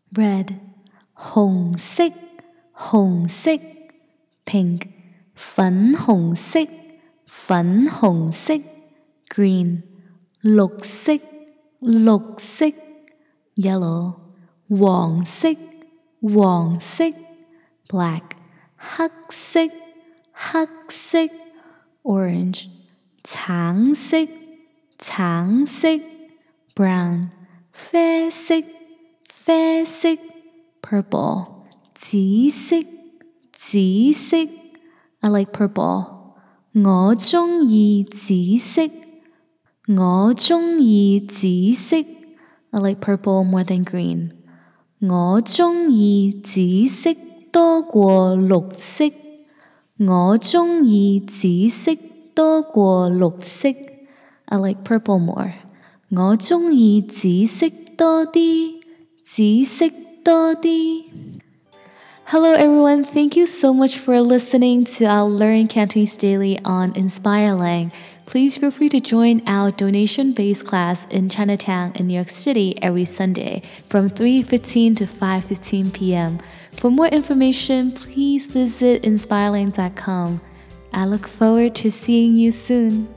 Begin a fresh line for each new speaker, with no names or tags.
Red 紅色紅色 Pink 粉紅色粉紅色 Green 綠色綠色 Yellow 黃色黃色 Black 黑色黑色 Orange 橙色橙色 Brown 啡色啡色 Purple 紫色紫色 I like purple 我鍾意紫色我鍾意紫色 I like purple more than green 我鍾意紫色多過綠色我鍾意紫色多過綠色 I like purple more 我鍾意紫色多啲紫色多啲 Hello everyone, thank you so much for listening to our Learn Cantonese Daily on Inspire Lang. Please feel free to join our donation-based class in Chinatown in New York City every Sunday from 3:15 to 5:15 p.m. For more information, please visit inspirelang.com. I look forward to seeing you soon.